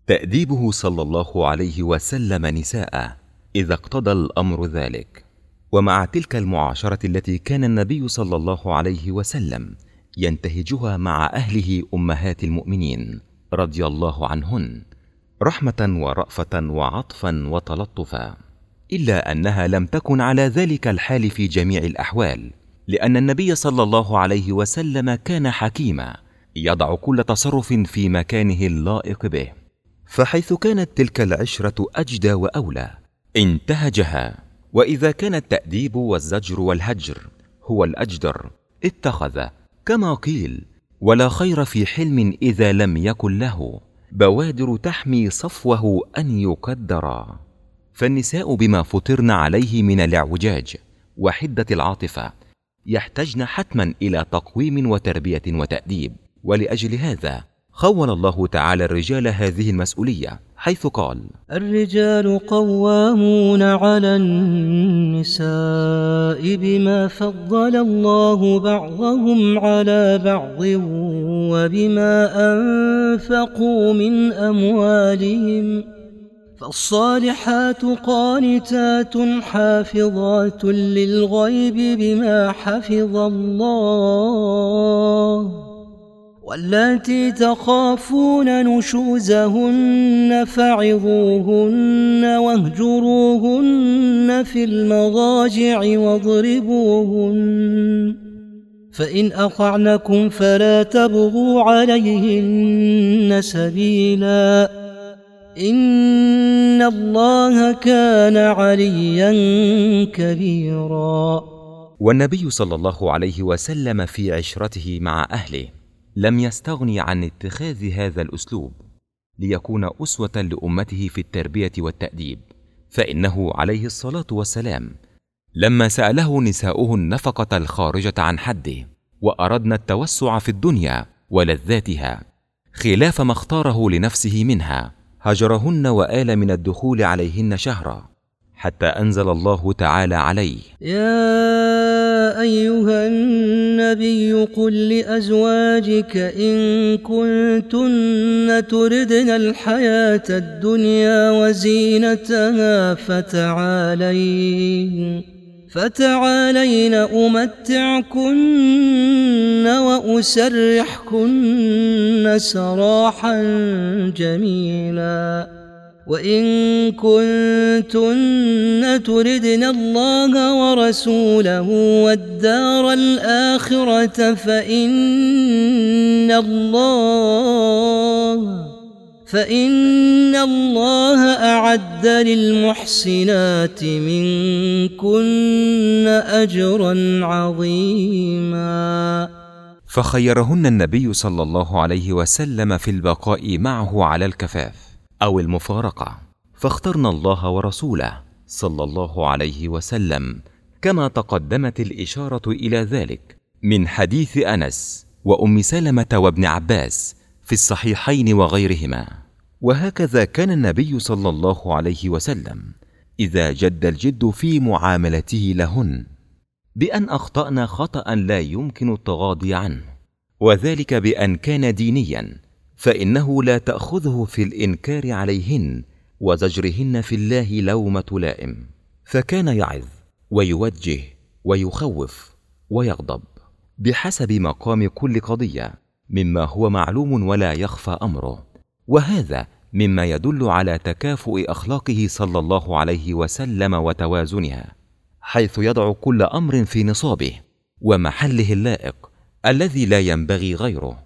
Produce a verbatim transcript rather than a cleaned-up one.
تأديبه صلى الله عليه وسلم نساءه إذا اقتضى الأمر ذلك. ومع تلك المعاشرة التي كان النبي صلى الله عليه وسلم ينتهجها مع أهله أمهات المؤمنين رضي الله عنهن رحمة ورأفة وعطفا وتلطفا، إلا أنها لم تكن على ذلك الحال في جميع الأحوال، لأن النبي صلى الله عليه وسلم كان حكيما يضع كل تصرف في مكانه اللائق به، فحيث كانت تلك العشرة أجدى وأولى انتهجها، وإذا كان التأديب والزجر والهجر هو الأجدر اتخذ، كما قيل: ولا خير في حلم إذا لم يكن له بوادر تحمي صفوه أن يقدرا. فالنساء بما فطرن عليه من الاعوجاج وحدة العاطفة يحتجن حتما إلى تقويم وتربية وتأديب، ولأجل هذا خول الله تعالى الرجال هذه المسؤولية، حيث قال: الرجال قوامون على النساء بما فضل الله بعضهم على بعض وبما أنفقوا من أموالهم، فالصالحات قانتات حافظات للغيب بما حفظ الله، واللاتي تخافون نشوزهن فعظوهن واهجروهن في المضاجع واضربوهن، فإن أطعنكم فلا تبغوا عليهن سبيلا، إن الله كان عليا كبيرا. والنبي صلى الله عليه وسلم في عشرته مع أهله لم يستغني عن اتخاذ هذا الأسلوب ليكون أسوة لأمته في التربية والتأديب، فإنه عليه الصلاة والسلام لما سأله نساؤه النفقة الخارجة عن حده وأردنا التوسع في الدنيا ولذاتها خلاف ما اختاره لنفسه منها، هجرهن وآل من الدخول عليهن شهرا، حتى أنزل الله تعالى عليه: يا أيها النبي قل لأزواجك إن كنتن تردن الحياة الدنيا وزينتها فتعالين فتعالين أمتعكن وأسرحكن سراحا جميلا، وإن كنتن تردن الله ورسوله والدار الآخرة فإن الله فإن الله أعد للمحسنات منكن أجرا عظيما. فخيرهن النبي صلى الله عليه وسلم في البقاء معه على الكفاف أو المفارقة، فاخترنا الله ورسوله صلى الله عليه وسلم، كما تقدمت الإشارة إلى ذلك من حديث أنس وأم سلمة وابن عباس في الصحيحين وغيرهما. وهكذا كان النبي صلى الله عليه وسلم إذا جد الجد في معاملته لهن بأن أخطأنا خطأ لا يمكن التغاضي عنه، وذلك بأن كان دينيا، فإنه لا تأخذه في الإنكار عليهن وزجرهن في الله لومة لائم، فكان يعظ ويوجه ويخوف ويغضب بحسب مقام كل قضية مما هو معلوم ولا يخفى أمره، وهذا مما يدل على تكافؤ أخلاقه صلى الله عليه وسلم وتوازنها، حيث يضع كل أمر في نصابه ومحله اللائق الذي لا ينبغي غيره.